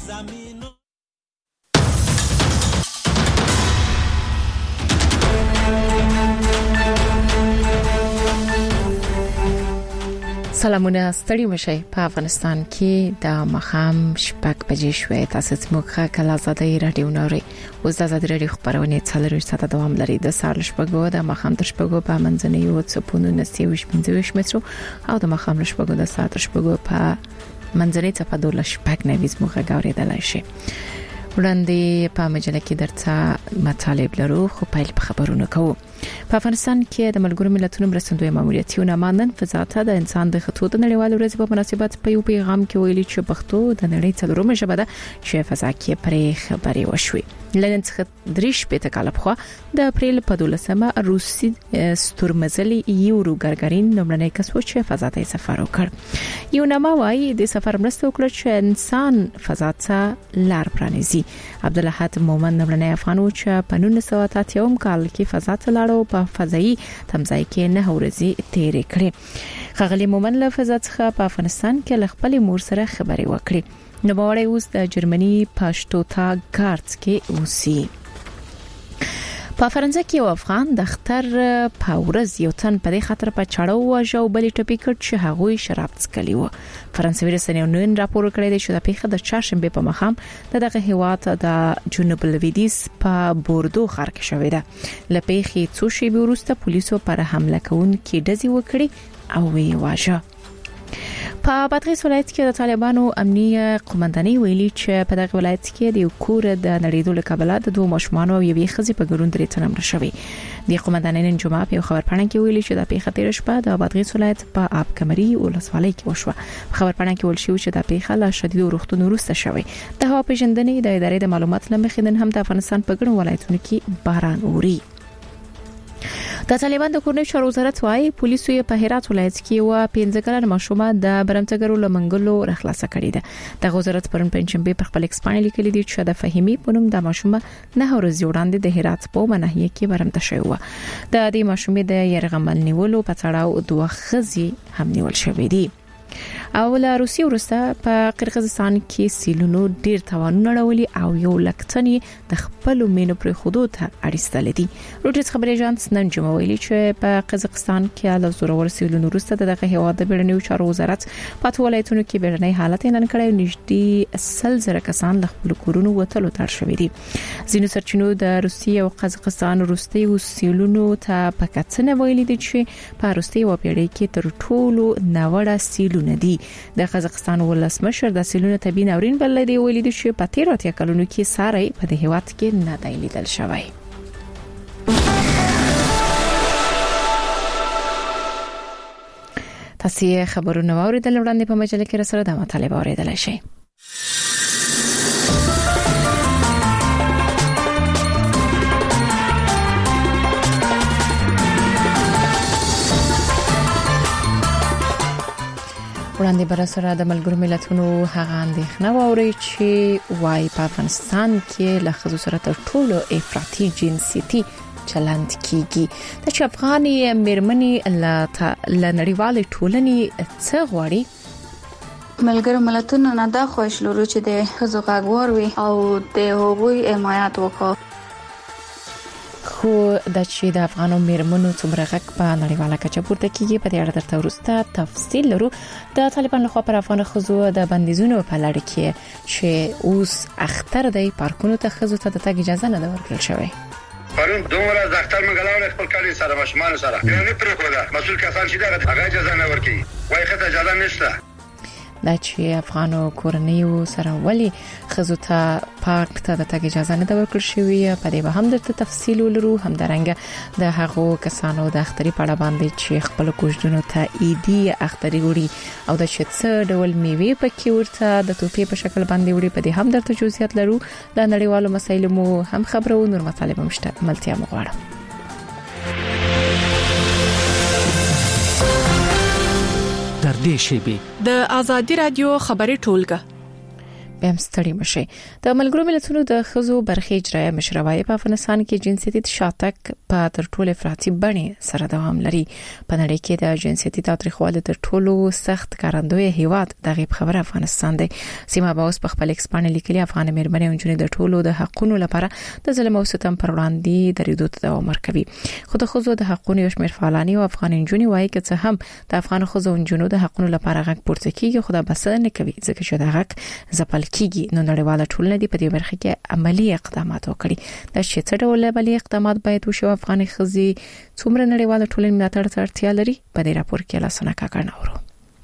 سلامونه ستړي مشي په افغانستان کې د مخام شپږ بجې شوې تاسو موږ کله آزادۍ رادیو نوري اوس د آزادۍ رادیو خبرونه څلور ساعته دوام لري د سهار شپږو د مخام تر شپږو په منځنیو څپونو نسیوي 15 مترو او د مخام شپږو د ساعت شپږو په منځنۍ څپه د شپږ نويز موږ غوړېدل شي وړاندې په مجله کې درته مطالب لرو خو پیل په خبرونه کوو په افغانستان کې د ملګرو ملتونو مرستندوی ماموریتونه مانن فضا ته د انسان د خطو د نړیوال ورځ په مناسبت په یو پیغام کې ویلي چې پښتو د نړۍ څلورمه ژبه ده چې فضا کې پرې خبري وشوي لنن څخه دریش په تکاله په د اپریل په 12مه روسي ستورمزلي یورو ګرګرین نومړنی کس و چې فضا ته سفر وکړ یو نامه وايي د سفر مرسته وکړه چې انسان فضا ته لار پرانیزي عبدالحد مومن نومړنی افغان و چې په 1983 کال کې فضا ته لاړو په فضایي تمځای کې نه ورځي تیرې کړې خغلی مومن له فضا څخه په افغانستان کې ل خپل مور سره خبري وکړي نو باورې اوس د جرمني پښتوتا ګارتس کې اوسي په فرانسه کې یو افغان د اختر په ورځ یو تن په خطر په چاړو واجو بلې ټپي کړ چې هغه شراب څکلی و فرانسوي رسنیو نن راپور کړی دی چې د پیښه د چهارشنبه په مخام دغه هیواد د جنوب لویدیس په بوردو ښار کې شوې ده لپیخي څو شی وروسته پولیسو پر حمله کوونکې ډزې وکړي او وی واجه په بادغیس ولایت کې د طالبانو امنیه قومندانۍ ویلي چې په دغه ولایت کې د یو کور د نړیدلو کابل د دوه ماشومان او یوې ښځې په ګډون درې تنه مړه شوي د قومندانۍ نن جمعه په خبرپاڼه کې ویلي چې د پیښه تیر شپه د بادغیس ولایت په آب کمري ولسوالۍ کې وشوه خبرپاڼه کې ویل شوی چې د پیښه له شدید روغتون وروسته شوی د هوا پیژندنې د ادارې د معلومات لمخې نن هم د افغانستان په ګڼو ولایتونو کې باران اوري د طالبان د کورنۍ چارو وزارت وايي پولیسو یې په هرات ولایت کې و 15 کلن ماشومه د برمتګرو لمنګلو رخلاصه کړې ده د وزارت پرون پنځمبه په خپل ایکسپانل لیکلي دي چې د فهمي پونم د ماشومه نه ورځ وړاندې د هرات په مناهیه کې برمته شوی و د دې ماشومې د يرغمل نیولو په تړاو دوه خزي هم نیول شوې دي او له روسي ورسته په قرغیزستان کې سیلونو ډیر توانونه راولي او یو لکتنی د خپل مینو پر حدود ته اړیستل دي روټس خبري اژانس نن جمعه ویلي چې په قزاقستان کې له زورور سیلونو ورسته دغه هیواد د بیرنیو چارو وزارت په ولایتونو کې بیرنی حالت اعلان کړی نږدې 100 کسان له خپل کورونو وتلو تر شوې دي ځینو سرچینو د روسي او قزاقستان وروستي سیلونو ته په کتنه ویلي دي چې په وروستي و پیړۍ کې تر ټولو ناوړه سیلونه دي د قزاقستان ولسمشر د سیلونو طبي ناورین بل دی ویلي دی چې په 13 کلونو کې ساري په دې هیواد کې نه دی لیدل شوی تاسو خبرونه واوریدل وړاندې په مجله کې سره د مطالبه اوریدل شي وړاندې بر سره د ملګرو ملتونو هغه اندېښنه ووري چې وايي په افغانستان کې له خزو سره تر ټولو افراطي جنسيتي چلند کیږي د چې افغاني مېرمنې له نړیوالې ټولنې څخه غواړي ملګرو ملتونو نه دا خوښ لرو چې د خزو غوړ وي او د هغوی حمایت وکړي خو د چې د افغانو مېرمنو څومره غږ په نړیواله کچه پورته کیږي په دې اړه درته وروسته تفصیل لرو د طالبان لخوا پر افغان خزو د بندیزونو په لړ کې چې اوس اختر دی پارکونو ته خزو ته د تګ اجازه نه ورکړل شوی پرون دومره د اختر مګلاوړ خپل کالي سره ماشومان سره نه پرې کوله مسؤل کسان چې دغه اجازه نه ورکړي وایي خته اجازه نشته دا چې افغانو کورنیو سره ولي خزو ته پارک ته د تګ اجازه نه ورکړل شوی په دې به هم درته تفصیل ولرو هم درنګ د هغو کسانو د اختري پړه باندې چې خپل کوژدونو ته ایدي اختري وړي او د شت ډول میوه پکې ورته د توپې په شکل باندې وړي په دې هم درته جزئیات لرو د نړیوالو مسایلو مو هم خبرو نور مطالب مشته ملتیا مغواړم در دې شیبه د ازادي رادیو خبري ټولګه بهم ستړي مشي. د ملګرو ملتونو د خزو برخې اجرایه مشروعي په افغانستان کې جنسیتي تشاتک په تر ټولو افراطي بڼه سره دوام لري. په نړۍ کې د جنسیتي تاریخوالي تر ټولو سخت کارندوی هیواد دغه خبره افغانستان دی. سیمه باوس په خپل ایکسپان لیکلي افغان مېرمنې او جنې د ټولو د حقونو لپاره د ظلم او ستم پر وړاندې درېدو ته دوام ورکوي. خو د خزو د حقونو یو شمېر فعالانی او افغان جنې وایي چې هم د افغان خزو او جنو د حقونو لپاره غږ پورته کیږي، خو دا بسنه کوي ځکه چې دا غږ ځپل کیږي. نو نړیواله ټولنه دې په دې برخه کې عملی اقدامات وکړي. دا چې څه ډول عملی اقدامات باید وشي افغان خزي څومره نړیواله ټولنه ملاتړ ته اړتیا لري په دې راپور کې لاسونه کاکړناورو.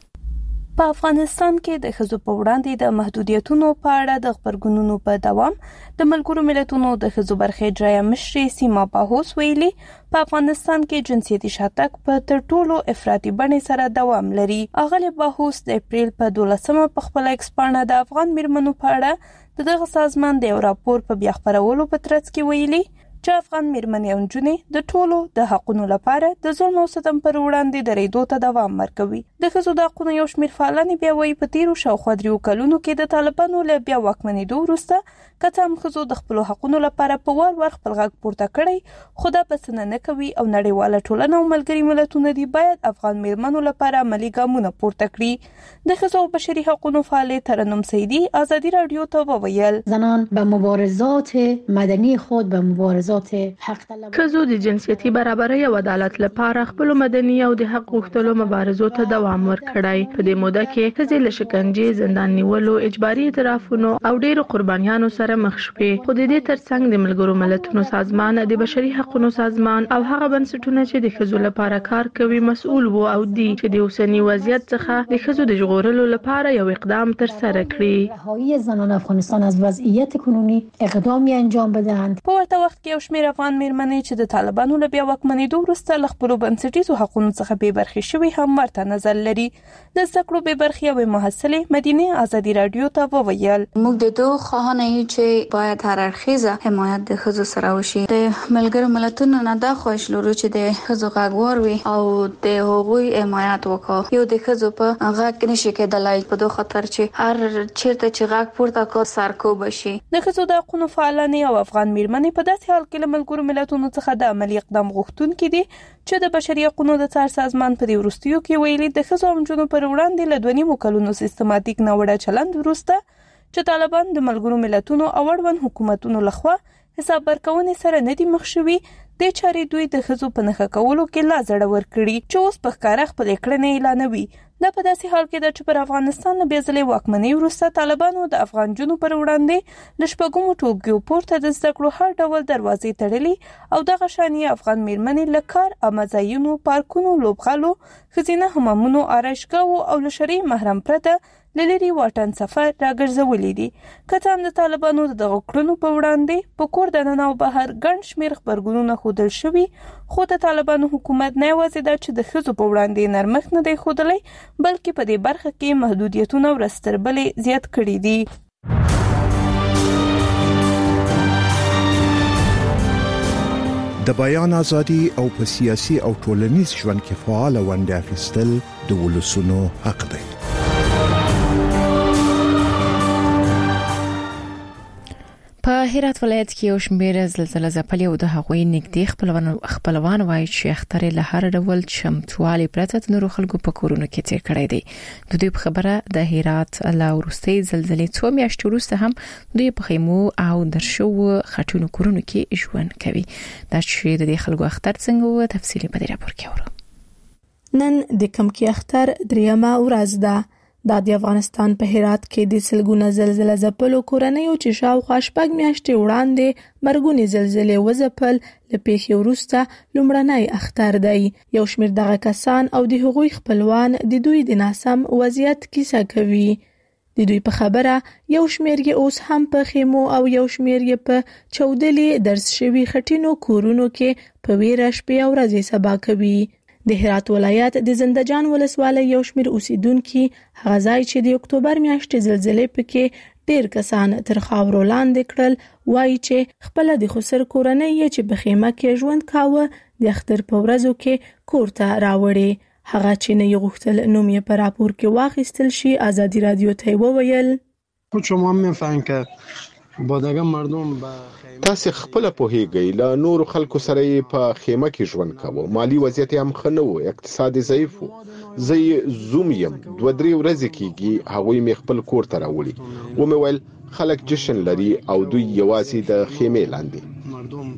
په افغانستان کې د ښځو په وړاندې د محدودیتونو په اړه د خبرګونونو په دوام د ملګرو ملتونو د ښځو برخې اجرایه مشرې سیما باهوس ویلي په افغانستان کې جنسیتي شاتګ په تر ټولو افراطي بڼه سره دوام لري. اغلی باهوس د اپریل په 12مه په خپل ایکسپانه د افغان مېرمنو په اړه دغه سازمان د راپور په بیا خبرولو په ترڅ کې ویلي چې افغان مېرمنې او نجونې د ټولو د حقونو لپاره د ظلم او ستم پر وړاندې درېدو ته دوام ورکوي. د ښځو د حقونو یو شمېر فعالان بیا وایي په تیرو شاوخوا 3 کلونو کې د طالبانو له بیا واکمنېدو وروسته که هم ښځو د خپل حقونو لپاره په وار خپل غږ پورته کړی، خو دا بسنه نه کوي او نړیواله ټولنه او ملګري ملتونه دي باید افغان مېرمنو لپاره عملی ګامونه پورته کړي. د ښځو او بشري حقوقو فعال ترنم سیدی آزادی رادیو ته وویل زنان به مبارزات مدنی خود به مبارزات حق طلب ښځو د جنسیتي برابرۍ او عدالت لپاره خپل مدني او د حق غوښتلو مبارزو ته دوام ورکړی. په دې موده کې ښځې له شکنجې، زندان نیولو، اجباري اعترافونو او ډېرو قربانیانو سره مخ شوې. خو د دې ترڅنګ د ملګرو ملتونو سازمان، د بشري حقوقو سازمان او هغه بنسټونه چې د ښځو لپاره کار کوي مسؤل وو او دي چې د اوسنی وضعیت څخه د ښځو د ژغورلو لپاره یو اقدام تر سره کړي. رهایی زنان افغانستان از وضعیت کنونی اقدامی انجام بدهند. په ورته وخت کې یو شمېر افغان مېرمنې چې د طالبانو له بیا واکمنېدو وروسته له خپلو بنسټیزو حقونو څخه بې برخې شوي هم ورته نظر لري. د زده کړو بې برخې او محصلې مدینه آزادي رادیو ته وویل موږ د دوه خواهان یو چې باید هر اړخیزه حمایت د ښځو سره وشي. د ملګرو ملتونو نه دا خواهش لرو چې د ښځو غږ واوري او د هغوی حمایت وکړي. یو د ښځو په غږ نشي کېدلای په دوه خاطر چې هر چیرته چې غږ پورته کو سرکوب شي. د ښځو د حقوقو فعالانی او افغان مېرمنې په داسې حال کې له ملګرو ملتونو څخه د عملی اقدام غوښتونکي دي چې د بشري حقوقو د څار سازمان په دې وروستیو کې ویلي د ښځو او نجونو پر وړاندې له 2.5 کلونو سیستماتیک ناوړه چلند وروسته چې طالبان د ملګرو ملتونو او اړوند حکومتونو لخوا حساب ورکونې سره نه دي مخ شوي، د چارې دوی د ښځو په نښه کولو کې لا زړه ورکړي چې اوس په ښکاره خپل کړنې اعلانوي. دا په داسې حال کې ده چې پر افغانستان له بیا ځلې واکمنۍ وروسته طالبانو د افغان جنو پر وړاندې له شپږمو ټولګیو پورته د زده کړو هر ډول دروازې تړلي او دغه شانې افغان مېرمنې له کار، عامه ځایونو، پارکونو، لوبغالو، ښځینه حمامونو، آرایشګاوو او له شرعي محرم پرته لری واټن سفر راګرځولې دي. که هم د طالبانو دغه کړنو په وړاندې په کور دننه او بهر ګڼ شمېر خبرګونونه ښودل شوي، خو د طالبانو حکومت نه یوازې دا چې د ښځو په وړاندې نرمښت نه دی ښودلی بلکې په دې برخه کې محدودیتونه ورځ تر بلې زیات کړي دي. د بیان ازادي او په سیاسي او ټولنیز ژوند کې فعال ونډه اخیستل د ولسونو حق دی. په هرات ولایت کې یو شمېر زلزلې ځپلي او د هغوی نږدې خپلوان وایي چې اختر له هر ډول چمتووالي پرته د نورو خلکو په کورونو کې تیر کړی دی. د دوی په خبره د هرات له وروستۍ زلزلې 2 میاشتې وروسته هم دوی په خیمو او درشو خټونو کورونو کې ژوند کوي. دا چې د دې خلکو اختر څنګه و تفصیلی په دې راپور کې اورو. نن د کمکی اختر 3مه ورځ ده. د افغانستان په هرات کې د سلګونه زلزلې ځپلو کورنیو چې شاوخوا 6 میاشتې وړاندې مرګونی زلزلې وځپل له پیښې وروسته لومړنی اختر دی. یو شمېر دغه کسان او د هغوی خپلوان د دوی د ناسم وضعیت کیسه کوي. د دوی په خبره یو شمېر یې اوس هم په خیمو او یو شمېر یې په چودلې درس شوي خټینو کورونو کې په ویره شپې او ورځې سبا کوي. د هرات ولایت د زندهجان ولسوالۍ یو شمېر اوسیدونکي هغه ځای چې د اکتوبر میاشتې زلزلې پکې ډېر کسان تر خاورو لاندې کړل وایي چې خپل د خسر کورنۍ چې په خیمه کې ژوند کاوه د اختر په ورځو کې کور ته راوړي. هغه چې نه یې غوښتل نوم یې په راپور کې واخیستل شي آزادي رادیو ته وویل شما میفهمین که بادگان مردم به تاسو خپل پوهیږئ له نور خلکو سره په خیمه کې ژوند کوو، مالی وضعیت هم ښه نه و، اقتصادي ضعیف و. زه زوم یم 2-3 ورځې کېږي هغوی می خپل کور ته راوړي و مې ویل خلک جشن لري او دوی یوازې د خیمه لاندې مردم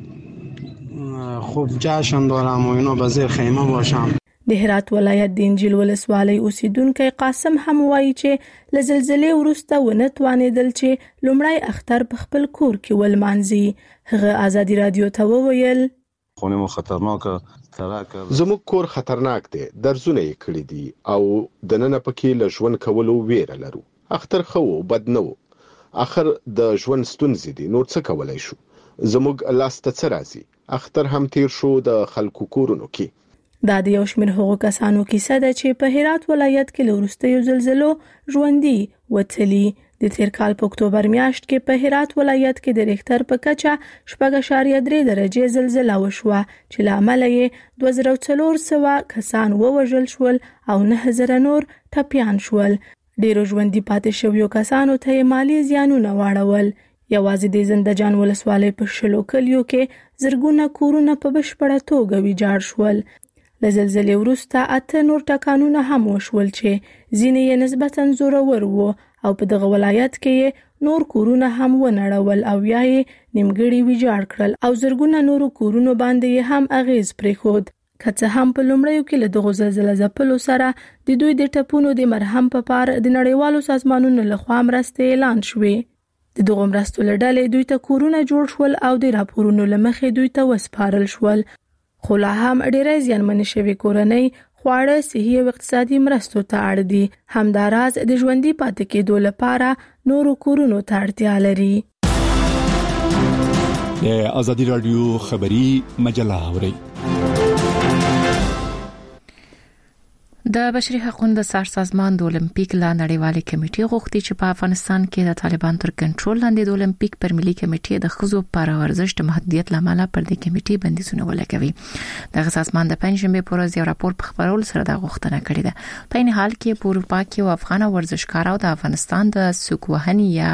خوب جشن دارم و اینا به زیر خیمه باشم. د هرات ولایت د انجیل ولسوالۍ اوسیدونکو قاسم هم وایي چې له زلزلې وروسته ونه توانېدل چې لومړی اختر په خپل کور کې ولمانځي. هغه ازادي رادیو ته وویل خونه مو خطرناکه تراکه زموږ کور خطرناک دی، درزونه یې کړی دي او د نن پکې له ژوند کولو ویره لرو. اختر خو بد نه و، اخر د ژوند ستونزې دي، نور څه کولای شو؟ زموږ لاس ته څه راځي؟ اختر هم تیر شو د خلکو کورونو کې. دا د یو شمېر هغو کسانو کیسه ده چې په هرات ولایت کې له وروستیو زلزلو ژوندي وتلي. د تیر کال په اکتوبر میاشت کې په هرات ولایت کې د ریختر په کچه 4.3 درجې زلزلہ وشوه چې له امله یې 2400 کسان ووژل شول او 9000 نور ټپیان شول. ډیرو ژوندي پاتې شویو کسانو ته مالی زیانونه واړول. یوازې د زنده‌جان ولسوالۍ په 10 کلیو کې زرګونه کورونه په بشپړه توګه ویجاړ شول. له زلزلې وروسته 8 نور ټکانونه هم وشول چې ځینې یې نسبتاً زورور وو او په دغه ولایت کې نور کورونه هم ونړول او یا یې نیمګړي ویجاړ کړل او زرګونه نورو کورونو باندې هم اغیز پرېښود. که څه هم په لومړیو کې له دغو زلزلې ځپلو سره د دوی د ټپونو د مرهم په پار د نړیوالو سازمانونو لخوا مرستې اعلان شوې. د دغو مرستو له ډلې دوی ته کورونه جوړ شول او د راپورونو له مخې دوی ته وسپارل شول. خو لا هم ډېرې زیانمنې شوې کورنۍ خواړه، صحي او اقتصادي مرستو ته اړ دي. همداراز د ژوندي پاتې کېدو لپاره نورو کورونو ته اړتیا لري. د ازادي رادیو خبری مجله اوري. د بشري حقوقو د سازمان د اولمپیک لا نړیوالې کمیټې غوښتي چې په افغانستان کې د طالبان تر کنټرول لاندې د اولمپیک پر ملي کمیټې د خزو پر ورزش د محدودیت لامل پر د کمیټې بندیزونه ولګوي. د سازمان د پنځمبه پر ورځ یو راپور په خبرولو سره د غوښتنه کړې ده. په این حال کې په اروپا کې او افغان ورزشکارانو د افغانستان د سوکوهنی یا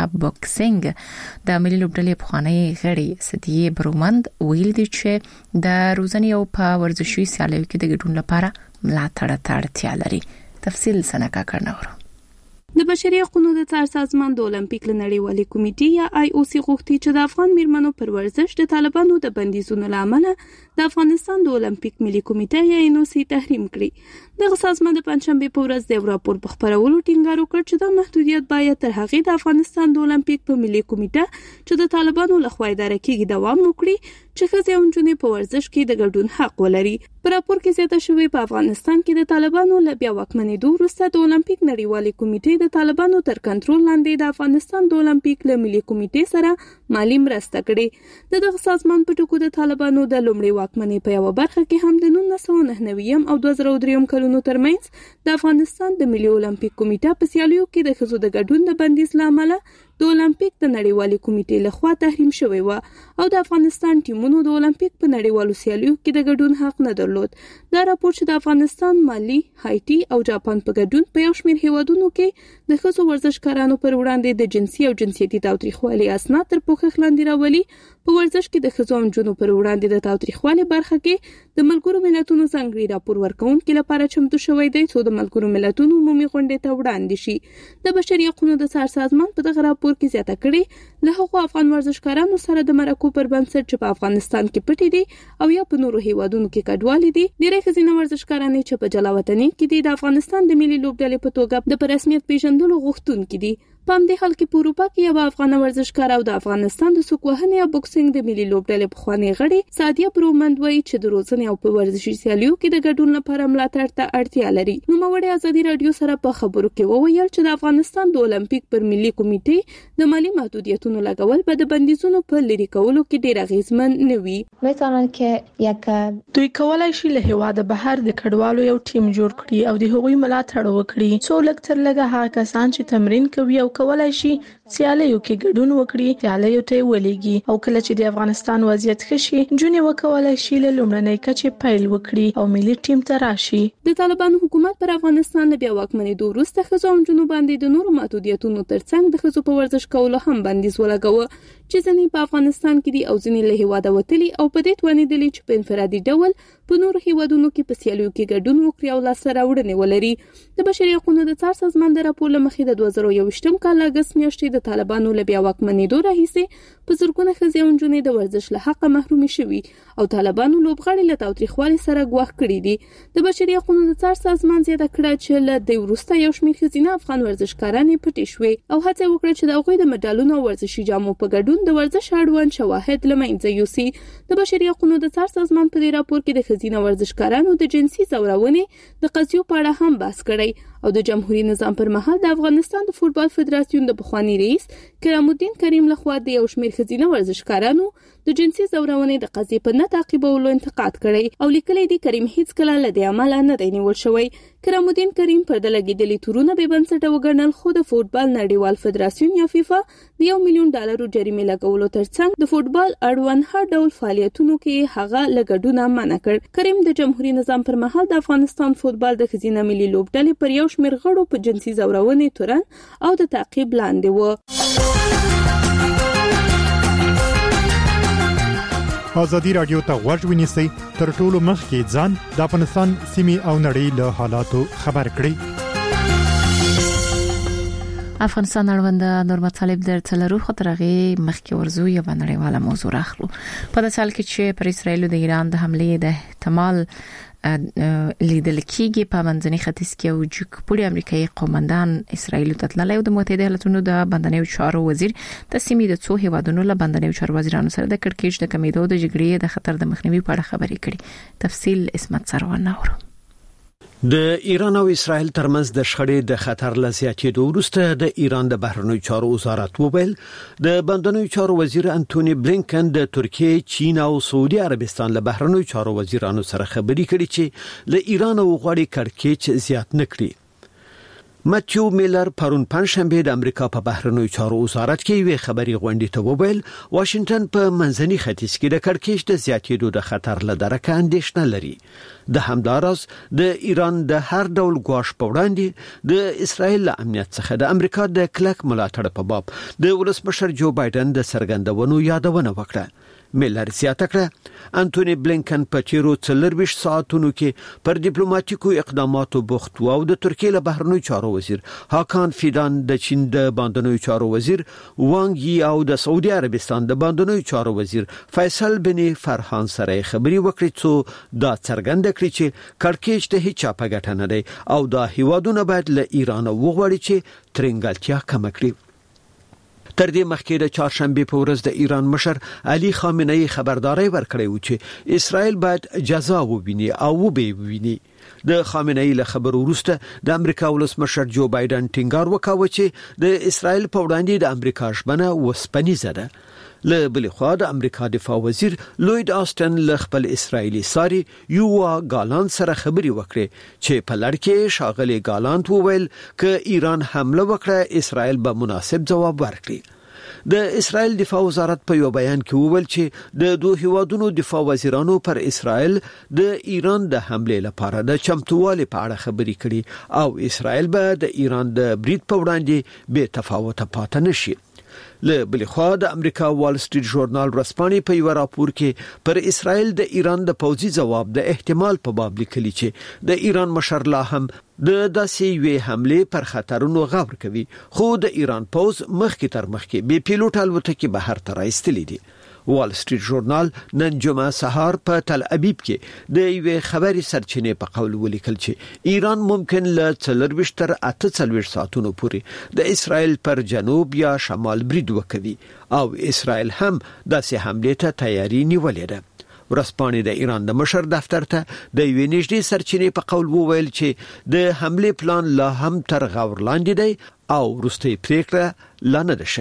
بوکسینګ د ملي لوبډلې پخوانی غړي سدیه برومند ویل دي چې د روزنی او په ورزشي سیالیو کې د ګډون لپاره ملاتړ ته اړتیا لري. تفصیل سنکا کرنور. د بشري حقوقو د څار سازمان د اولمپیک نړیوالې کمیټې یا IOC غوښتي چې د افغان میرمنو پر ورزش د طالبانو د بندیزونو لامل د افغانستان د اولمپیک ملي کمیټې یا IOC تحریم کړي. دغه سازمان د پنځمبه په ورځ د راپور په خبرولو ټینګار وکړ چې د محدودیت باید تر هغه د افغانستان د اولمپیک په ملي کمیټه چې د طالبانو لخوا اداره کیږي دوام وکړي چې ښځې او نجونې په ورزش کې د ګډون حق ولري. په راپور کې زیاته شوې په افغانستان کې د طالبانو له بیا واکمنېدو وروسته د اولمپیک نړیوالې کمیټې د طالبانو تر کنټرول لاندې د افغانستان د اولمپیک له ملي کمیټې سره مالی مرسته کړې. دغه سازمان په ټکو د طالبانو د لومړي واکمنۍ په یو برخه کې هم د 1999 او 2003 کلونو ترمنځ د افغانستان د ملي اولمپیک کمیټه په سیالیو کې د ښځو د ګډون د بندیز لامل د اولمپیک د نړیوالې کمیټې لخوا تحریم شوی و او د افغانستان ټیمونو د اولمپیک په نړیوالو سیالیو کې د ګډون حق نه درلود. دا راپور چې د افغانستان، مالی، هایټي او جاپان په ګډون په یو شمېر هیوادونو کې د ښځو ورزشکارانو پر وړاندې د جنسي او جنسیتي تاوتریخوالي اسناد تر پوښښ لاندې راولي. په ورزش کې د ښځو او نجونو پر وړاندې د تاوتریخوالي برخه کې د ملګرو ملتونو ځانګړي راپور ورکونکو لپاره چمتو شوی دی چې د ملګرو ملتونو عمومي غونډې ته وړاندې شي. د بشري حقوقو د څار سازمان په دغه راپور کې زیاته کړې له هغو افغان ورزشکارانو سره د مرکو پر بنسټ چې په افغانستان کې پټي دي او یا په نورو هیوادونو کې کډوالي دي. ډېرې ښځینه ورزشکارانې چې په جلا وطني کې دي د افغانستان د ملي لوبډلې په توګه د رسمیت پیژندلو غوښتونکي دي. په همدې حال کې په اروپا کې یو افغان ورزشکار او د افغانستان د سوکوهنې یا بوکسینګ د ملي لوبډلې پخوانی غړي سادیه برومند وایي چې د روزنې او په ورزشي سیالیو کې د ګډون لپاره ملاتړ ته اړتیا لري. نوموړی ازادي رادیو سره په خبرو کې وویل چې د افغانستان د اولمپیک پر ملي کمیټې د مالی محدودیتونو لګول به د بندیزونو په لري کولو کې ډېر اغیزمن نه وي. میتونن که یک دوی کولای شي له هیواده بهر د کډوالو یو ټیم جوړ کړي او د هغوی ملاتړ وکړي. څو لږ تر لږه هغه کسان چې تمرین کوي او کولای شي سیالیو کې ګډون وکړي، سیالیو ته ولېږي او کله چې د افغانستان وضعیت ښه شي جونې وکولای شي له لومړنۍ کچې پیل وکړي او ملي ټیم ته راشي. د طالبانو حکومت پر افغانستان بیا واکمنېدو وروسته ښځو او نجونو باندې د نورو محدودیتونو ترڅنګ د ښځو په ورزش کولو هم بندیز ولګاوه چې ځینې په افغانستان کې دي او ځینې له هیواده وتلي او په دې توانېدلي چې په انفرادي ډول په نورو هیوادونو کې په سیالیو کې ګډون وکړي او لاسته راوړنې ولري. د بشري حقوقو د څار سازمان د راپور له مخې د 2021م کال اگست میاشتې د طالبانو له بیا واکمنېدو راهیسې په زرګونه ښځې او نجونې د ورزش له حقه محرومې شوي او طالبانو لوبغاړي له تاوتریخوالي سره ګواښ کړي دي. د بشري حقوقو د څار سازمان زیاته کړه چې له دې وروسته یو شمېر ښځینه افغان ورزشکاران پټې شوې او هڅه وکړه چې د هغوی د مډالونو او ورزشي جامو په ګډون د ورزش اړوند شواهد له منځه یوسي. د بشري حقوقو د څار سازمان په دې راپور کې د ښځینه ورزشکارانو د جنسي ځورونې د قضیو په اړه هم بحث کړی او د جمهوریت نظام پر مهال د افغانستان د فوتبال فدراسیون د پخوانی رئیس کرام الدین کریم لخوا د یو شمېر ښځینه ورزشکارانو د جنسي ځورونې د قضیې په نه تعقیبولو انتقاد کړی او لیکلی دی کریم هیڅ کله له دې عمله نه دی نیول شوی. کرام الدین کریم پر د لګیدلي تورونه بې بنسټه وګڼل خو د فوتبال نړیوال فدراسیون یا فیفا د $1 ملیون جریمې لګولو ترڅنګ د فوتبال اړوند هر ډول فعالیتونو کې هغه لګډونه منع کړ. کریم د جمهوریت نظام پر مهال د افغانستان فوتبال د ښځینه ملي لوبډلې پر یو شمېر غړو په جنسي ځورونې تورن او د تعقیب لاندې و. ازادي رادیو ته غوږ ونیسئ تر ټولو مخکې ځان د افغانستان سیمې او نړۍ له حالاتو خبر کړئ. افغانستان اړوند نور مطالب در څلورو خطرغه مخکې ورزو یو نړیواله موضوع راخلو. په داسې حال کې چې پر اسرائیل د ایران د حملې د احتمال لیدل کېږي په منځني ختیځ کې او جګپوړي امریکایي قومندان اسرائیل ته تللی او د متحده ایالاتونو د بندنیو چارو وزیر د سیمې د څو هیوادونو له بندنیو چارو وزیرانو سره د کړکېچ د کمیدو د جګړې د خطر د مخنیوي په اړه خبرې کړې. تفصیل اسمت سروان نور. د ایران او اسرائیل ترمنځ د شخړې د خطر له زیاتېدو وروسته د ایران د بهرنیو چارو وزارت وویل د بندنیو چارو وزیر انټونی بلینکن د ترکیه، چین او سعودي عربستان له بهرنیو چارو وزیرانو سره خبرې کړې چې له ایران او غواړي کړکېچ زیات نکړي. ماتیو میلر پرون پنځشنبه د امریکا په بهرنیو چارو وزارت کې وی خبري غونډې ته وویل واشنگټن په منځني ختیځ کې د کړکېچ د زیاتېدو د خطر له درکه اندېښنه لري. د همداراز د ایران د هر ډول ګواښ په وړاندې د اسرائیل له امنیت څخه د امریکا د کلک ملاتړ په باب د ولسمشر جو بایدن د څرګندونو یادونه وکړه. میلر زیاته کړه انټونی بلینکن په تیرو 24 ساعتونو کې پر ډیپلوماټیکو اقداماتو بوخت و او د ترکیه له بهرنیو چارو وزیر هاکان فیدان، د چین د بندنیو چارو وزیر وانګ یی او د سعودي عربستان د بندنیو چارو وزیر فیصل بن فرحان سره خبري وکړي څو دا څرګنده کړي چې کړکېچ د هیڅ په ګټه نه دی او دا هیوادونه باید له ایران وغواړي چې ترنګلتیا کم کړي. تر دې مخکې د چهارشنبه په ورځ د ایران مشر علي خامنه‌ای خبرداري ورکړی و چې اسرائیل باید جزا وویني او وبویني. د خامنه‌ای له خبرو وروسته د امریکا ولسمشر جو بایدن ټینګار وکاوه چې د اسرائیل په وړاندې د امریکا ژمنه وسپنیزه ده. له بل خوا د امریکا دفاع وزیر لوید آستن له خپل اسرایلی ساري یووا ګالانت سره خبري وکړي چې په لړ کې شاغلي ګالانت وویل ک ایران حمله وکړه اسرائیل به مناسب جواب ورکړي. د اسرائیل دفاع وزارت په یو بیان کې وویل چې د دوه هیوادونو دفاع وزیرانو پر اسرائیل د ایران د حمله لپاره د چمتووالي په اړه خبري کړي او اسرائیل به د ایران د برید په وړاندې بے تفاوت پاتې نشي. له بل خوا د امریکا وال سټریټ ژورنال رسپاني په یو راپور کې پر اسرائیل د ایران د پوځي جواب د احتمال په باب لیکلي چې د ایران مشر لا هم د داسې وی حمله پر خطرونو غور کوي خو د ایران پوځ مخکې تر مخکې بي پیلوټ الوتکې بهر ته راایستلې دي. وال سټریټ ژورنال نن جمعه سهار په تل ابیب کې د یو خبري سرچینې په قول ولیکل چې ایران ممکن له 24 تر 48 ساعتونو پورې د اسرائیل پر جنوب یا شمال برید وکوي او اسرائیل هم داسې حمله ته تیاری نیولې ده. ورسپانې د ایران د مشر دفتر ته د یو نږدې سرچینې په قول وویل چې د حمله پلان لا هم تر غور لاندې دی او وروستي پریکړه لا نه ده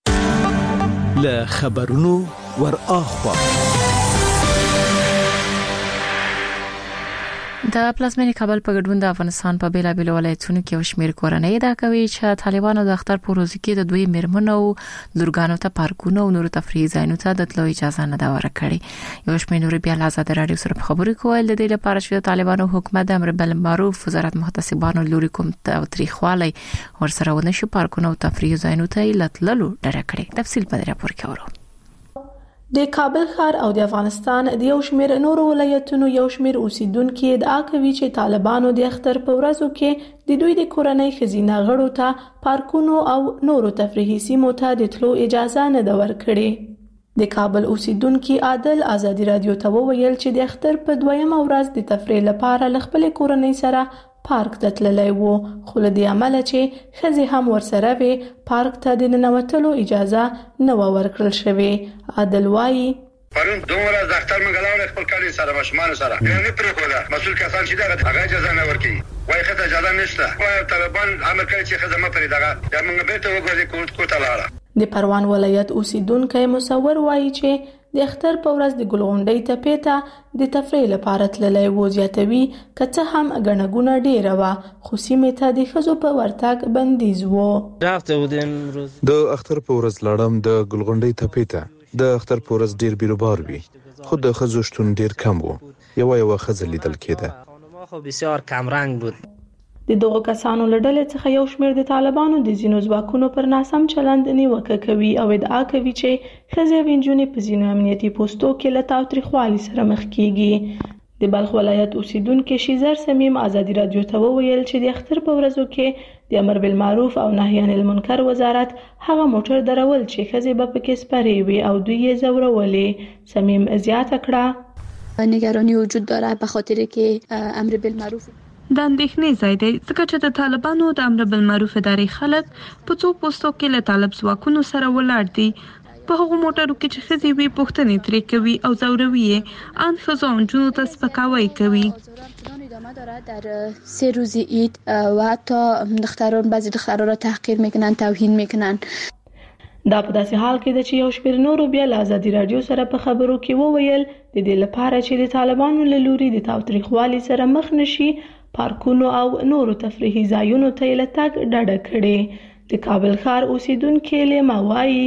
شوې. له خبرونو ور اخوا د پلازمینې کابل په ګډون د افغانستان په بیلابېلو ولایتونو کې وشمیر کورنۍ دا کوي چې طالبانو د اختر په ورځ کې د دوی میرمنو لورګانو ته پارکونو او نورو تفریحي ځایونو ته د تلو اجازه نه دا ورکړي. یو شمېر نور بیا آزاد رادیو سره خبرې کول د دې لپاره چې طالبانو حکومت د امر بالمعروف وزارت محتسبانو لوري کوم تاریخوالي ورسره ونشو پارکونو او تفریحي ځایونو ته لټللو ډېر کړي. تفصیل په دې راپور کې اورو. د کابل ښار او د افغانستان د یو شمېر نورو ولایتونو یو شمېر اوسیدونکو ادعا کوي چې طالبانو د اختر په ورځو کې د دوی د کورنۍ خزینه غړو ته پارکونو او نورو تفریحي سیمو ته د تلو اجازه نه ده ورکړې. د کابل اوسیدونکو عادل آزادي رادیو ته وویل چې د اختر په دویمه ورځ د تفریح لپاره خپل کورنۍ سره پارک ته تللی وو، خو له دې عمله چې ښځې هم ورسره وي پارک ته د ننوتلو اجازه نه ورکړل شوې. عادل وایي پرون دومره ډاکټر منګلاو خپل کاري سره مشمان سره نه پرې کوله مسؤل کسان چې دغه هغه اجازه نه ورکړي وای خدای اجازه نشته وای طالبان امر کوي چې خدای ما پرې دغه د موږ به ته وګورې کوټه لاړه. د پروان ولایت اوسیدونکو مصور وایي چې د اختر په ورځ د ګلغونډۍ تپې ته د تفریح لپاره تللی وو. زیاتوي که څه هم ګڼه ګوڼه ډېره وه خو سیمې ته د ښځو په ورتګ بندیز و. د اختر په ورځ لاړم د ګلغونډۍ تپې ته. د اختر په ورځ ډېر بیروبار وي خو د ښځو شتون ډېر کم و. یوه ښځه لیدل کېده. د دغو کسانو له ډلې څخه یو شمېر د طالبانو د ځینو ځواکونو پر ناسم چلند نیوکه کوي او ادعا کوي چې ښځې او نجونې په ځینو امنیتي پوستو کې له تاوتریخوالي سره مخ کیږي. د بلخ ولایت اوسیدونکو شیزر سمیم آزادي رادیو ته وویل چې د اختر په ورځو کې د امر بالمعروف او نهی عن المنکر وزارت هغه موټر درول چې ښځې به پکې سپارې وي او دوی یې ځورولې. سمیم زیاته کړه نگرانی وجود داره به خاطر که امر بالمعروف د اندېښنې ځای دی ځکه چې د طالبانو د امر بالمعروف ادارې خلک په څو پوسټو کې له طالب ځواکونو سره ولاړ دي. په هغو موټرو کې چې ښځې وي پوښتنې ترې کوي او ځوروي یې ان ښځو او نجونو ته سپکاوی کوي. ادامه داره در 3 روز عید و حتی بعضی دختران را تحقیر میکنن توهین میکنن. دا په داسې حال کې ده چې یو شمېر نورو بیا له آزادي رادیو سره په خبرو کې وویل د دې لپاره چې د طالبانو له لوري د تاوتریخوالي سره مخ نشي پارکونو او نورو تفریحي ځایونو ته یې له تګ ډډه کړې. د کابل ښار اوسیدونکې لیما وایي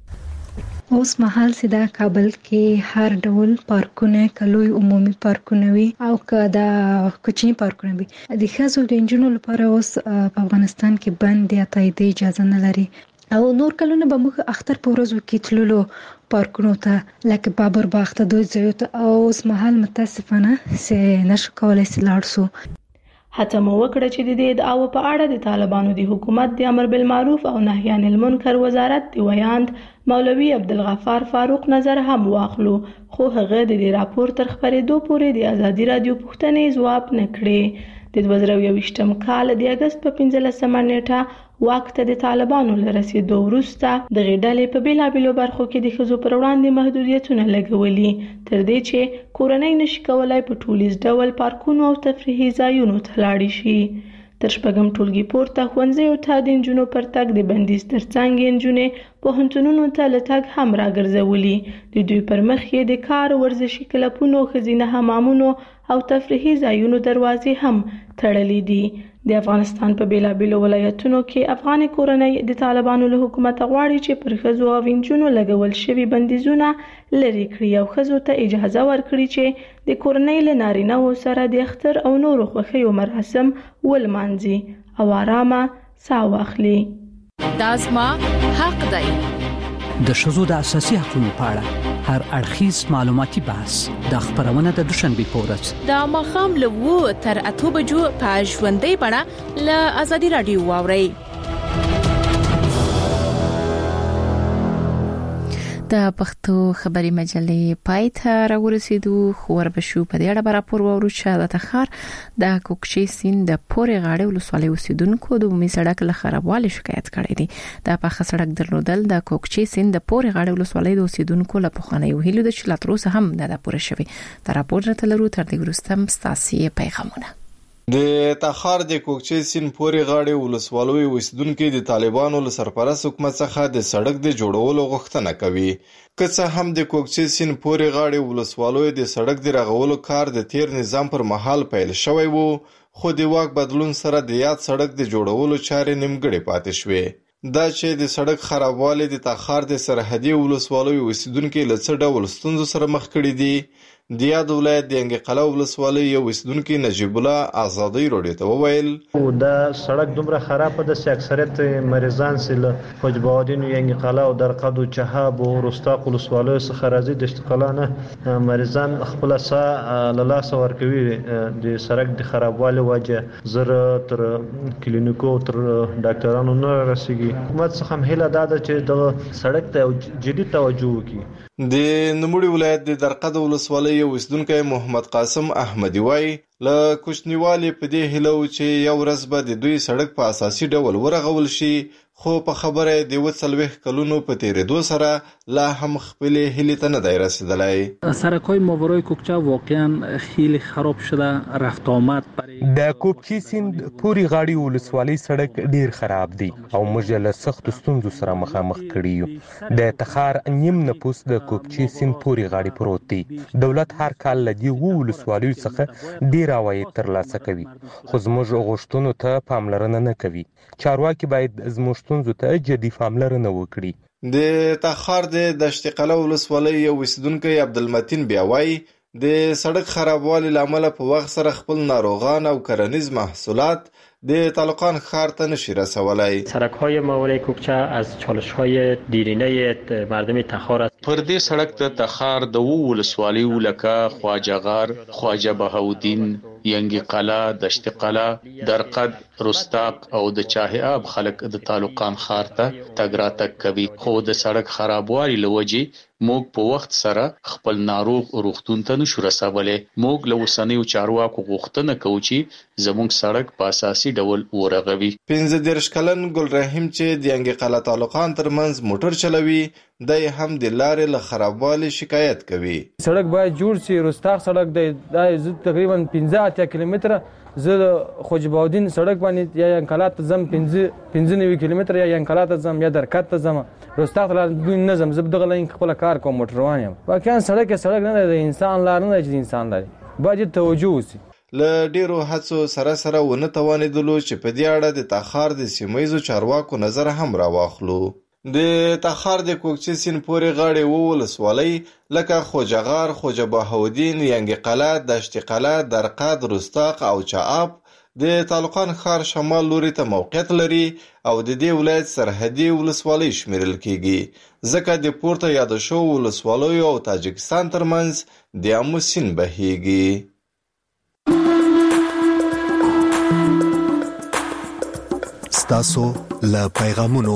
اوس مهال چې د کابل کې هر ډول پارکونه کلوي عمومي پارکونه وي او که د کوچني پارکونه وي د ښځو د نجونو لپاره اوس په افغانستان کې بند یا تایید اجازه نه لري او نور کلونه به موږ اختر په ورځو کې تللو پارکونو ته لکه بابر باغ ته دوی ځایو ته او اوس مهال متاسفانه چې نشو کولی چې لاړ شو. هڅه مو وکړه چې د دې ادعاو په اړه د طالبانو د حکومت د امر بالمعروف او نهی عن المنکر وزارت د ویاند مولوي عبدالغفار فاروق نظر هم واخلو خو هغه د دې راپور تر خبرېدو پورې د آزادي رادیو پوښتنې ځواب نه کړې. د 2021 کال د اگست په 15 نیټه واک ته د طالبانو له رسیدو وروسته د غډلې په بیلابېلو برخو کې د ښځو پر وړاندې محدودیتونه لګولي تر دې چې کورنۍ نشي کولای په ټولیز ډول پارکونو او تفریحي ځایونو ته لاړ شي. تر شپږم ټولګي پورته ښوونځیو ته د نجونو پر تګ د بندیز ترڅنګ نجونې پوهنتونونو ته له تګ هم راګرځولي. د دوی پر مخ یې د کار ورزشي کلبونو ښځینه حمامونو او تفریحي ځایونو دروازې هم تړلې دي. د افغانستان په بیلابېلو ولایتونو کې افغان کورنۍ د طالبانو له حکومت غواړي چې پر ښځو او نجونو لګول شوي بندیزونه لرې کړي او ښځو ته اجازه ورکړي چې د کورنۍ له نارینه‌وو سره د اختر او نورو خوښیو مراسم ولمانځي او آرامه ساه واخلي. دا زما حق دی. د ښځو د اساسي حقوقو په اړه هر اړخیز معلوماتي بحث د خبرونه د دوشنبه په ورځ د ماښام له 2 تر 8 بجو په ژوندۍ بڼه له آزادي رادیو واورئ. د پښتو خبري مجلې پای ته راورسېدو خو وربشو په دې اړه راپور وورو چې د تخار د کوکچې سیند د پورې غاړې ولسوالۍ اوسیدونکو د عمومي سړک له خرابوالي شکایت کړی دی. د پاخه سړک درلودل د کوکچې سیند د پورې غاړې ولسوالۍ د اوسیدونکو له پخوانیو هیلو د چې لا تر اوسه هم نه ده پوره شوې. د راپور راته لرو تر دې وروسته ستاسو پیغامونه. د تخار د کوکچې سیند پورې غاړې ولسوالۍ اوسیدونکو د طالبانو له سرپرست حکومت څخه د سړک د جوړولو غوښتنه کوي. که څه هم د کوکچې سیند پورې غاړې ولسوالۍ د سړک د رغولو کار د تیر نظام پر مهال پیل شوی وو، خو د واک بدلون سره د یاد سړک د جوړولو چارې نیمګړې پاتې شوې. دا چې د سړک خرابوالی د تخار د سرحدي ولسوالۍ اوسیدونکو له څه ډول ستونزو سره مخ کړي دي، د یاد ولایت د ینګي قلعه ولسوالۍ یو اوسیدونکي نجیب الله ازادۍ راډیو ته وویل دا سړک دومره خراب ده چې اکثریت مریضان سره فوجبادین ینګي قلعه او درقد او چهاب او رستاق ولسوالۍ څخه راځي د اشتقالانه مریضان خپل سا له لاس ورکوي د سړک د خرابوالي وجه زر تر کلینیکو تر ډاکټرانو نه رسیږي. حکومت څخه هم هیله ده چې د سړک ته جدي توجه وکړي. د نوموړي ولایت د درقد ولسوالۍ یو اوسیدونکی محمد قاسم احمدي وایي له کوچنیوالي په دې هیله و چې یو ورځ به د دوی سړک په اساسي ډول ورغول شي، خو په خبره د 40 کلونو په تیریدو سره لا هم خپلې هیلې ته نه دی رسیدلی. سرک‌های ماورای کوکچه واقعا خیلی خراب شده، رفت آمد د کوکچې سیند پورې غاړې ولسوالۍ سړک ډیر خراب دی او موږ له سختو ستونزو سره مخامخ کړي یو. د تخار نیم نفوس د کوکچې سیند پورې غاړې پروت دی. دولت هر کال له دې ولسوالیو څخه ډیر عواید ترلاسه کوي، خو زموږ غوښتنو ته پاملرنه نه کوي. چارواکي باید زموږ ستونزو ته جدي پاملرنه وکړي. د تخار د دشت قلعه ولسوالۍ یو اوسیدونکی عبدالمتین بیا وایي د سړک خرابوالي له امله په وخت سره خپل ناروغان او کرنیز محصولات د طالقان ښار ته نشي رسولی. سرک‌های ماورای کوکچه از چالش‌های دیرینه مردم تخار است. پر دې سړک ته تخار د ولسوالیو لکه خواجه غار، خواجه بهاودین، ینګي قلعه، دشت قلعه، درقد، رستاق او د چاه آب خلک د طالقان ښار ته تګ راتګ کوي، خو د سړک خرابوالي له وجې موږ په وخت سره خپل ناروغ روغتون ته نشو رسولی. موږ له اوسنیو چارواکو غوښتنه کوو چې زموږ سړک په اساسي ډول ورغوي. 15 کلن ګل رحیم چې د ینګي قلعه طالقان ترمنځ موټر چلوي، دی هم د لارې له خرابوالي شکایت کوي. سړک باید جوړ شي. رستاق سړک دی تقریبا 15 کیلومتره، زه خوجباودین سړک باندې یا ینګي ته ځم 15 کیلومتره، یا ینګي ته ځم یا درکت ته ځم. رستاق ته نه ځم، زه دغه لین خپل کار کوم، موټر روان یم. واقعا سړک نه دی، انسان لار نه دی چې انسان لري، باید توجه وشي. له ډیرو هڅو سره ونه توانېدلو چې په دې اړه د تخار د سیمایي چارواکو نظر هم راواخلو. د تخار د کوکچې سیند پورې غاړې ولسوالۍ لکه خواجه غار، خواجه بهاودین، ینګي قلعه، دشت قلعه، درقد، رستاق او چاه د طالقان ښار شمال لوري ته موقعیت لري او د دې ولایت سرحدي ولسوالۍ شمیرل کیږي، ځکه د پورته یاد شوو ولسوالیو او تاجکستان ترمنځ د آمو سیند بهیږي. ستاسو له پیغامونو.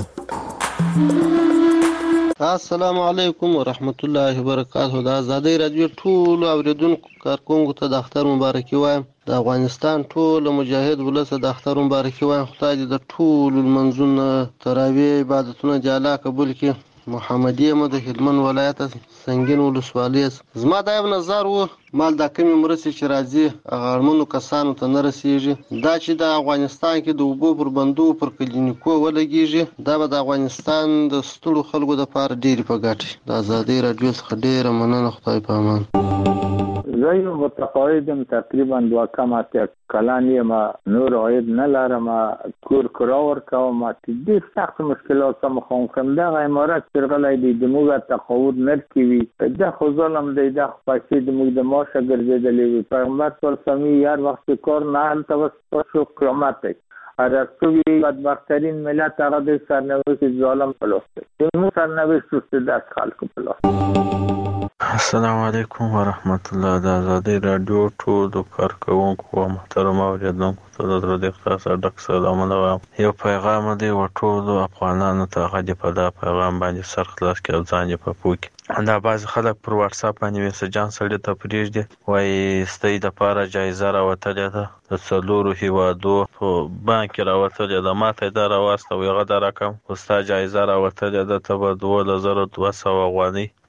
السلام علیکم ورحمت الله وبرکاته. د ازادۍ رادیو ټول اوریدونکو کارکونکو ته د اختر مبارکي وایم. د افغانستان ټول مجاهد ولس د اختر مبارکي وایم. خدای دې د ټول منځونه تراویح عبادتونه د الله قبول کړي. محمدي یم د هلمند ولایت سنگین ولسوالۍ. زما دا یو نظر و، مال دا کمې مرستې چې راځي هغه اړمنو کسانو ته نه رسیږي. دا چې د افغانستان کې د اوبو پر بندو پر کلینیکو ولګیږي، دا به د افغانستان د ستړو خلکو دپاره ډېرې په ګټې. د ازادۍ راډیو څخه ډېره مننه. خدای په امان. زه یو متقاعدم، تقریبا 2 کلن یم، نور عاید نه لرم، کور کرا ورکوم، ډېر سخت مشکلات سره مخامخ یم. دغه عمارت چې غلی دی د موږ تقاعد نرکوي، دا خو ظلم دی، دا خو پیسې د موږ د معاشه ګرځېدلې وي. پیغمبر صلی الله علیه وسلم هر وخت چې کار نه هلته به ستاسو قیامت دی. ارسطوی بدبخترین ملت هغه د سرنوشت ظالم په لاس دی، زموږ سرنوشت اوس د خلکو په لاس. السلام علیکم ورحمت الله. د ازادۍ راډیو ټولو کارکوونکو او محترم اوریدونکو ته د زړه د اخلاصه ډک سلامونه وایم. یو پیغام دی و ټولو افغانانو ته، هغه دې په دا پیغام باندې سر خلاص کړي او ځان یې په پوه کړي. دا بعضې خلک پر واټساپ باندې میسجان سړي ته پرېږدي، وایي ستاسو دپاره جایزه راوتلې ده د 4 هیوادو په بانک کې راوتلې ده، ما ته یې دا راواستوي، هغه دا رقم خو ستا جایزه راوتلې ده، ته به 2200 افغانۍ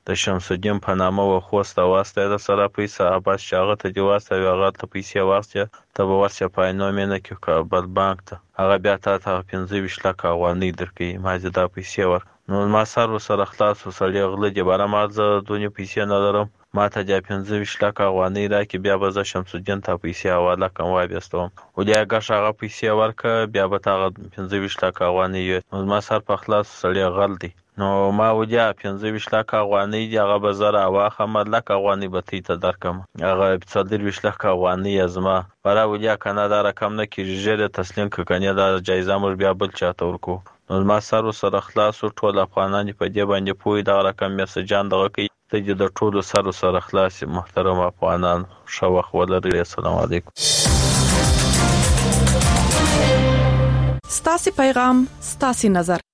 د شمس الدین په نامه و خوسته واسطه د سره پیسې اباس شاغه ته دی واسطه هغه ته پیسې واسطه ته به ورسې پاینو مینه کې کابل بانک ته هغه بیا ته 15 لک افغانۍ درکې ما زه دا پیسې ور نو ما سره خلاص وسړی غله دی بار ما زه دونی پیسې نه لرم ما ته د 15 لک افغانۍ راکې بیا به زه شمس الدین ته پیسې حواله کوم وای بيستم ولې هغه شغه پیسې ورکه بیا به تا 15 لک افغانۍ نو ما سره په خلاص سړی غل دی نو ما وجه 15 لک افغانۍ دی هغه بازار واخه ملک افغانۍ به تی ته درکم هغه 40 لک افغانۍ ازما برا وجه کنه دا رقم نه کیږي تسلیم کنه دا جایزه مر بیا بل چاته ورکو نو ما سره خلاص ټول افغانان په دې باندې پوي دا رقم میسجان دغه کی ته د ټول سره خلاص محترم افغانان شو وخت ولري السلام علیکم ستاسو پیغام ستاسو نظر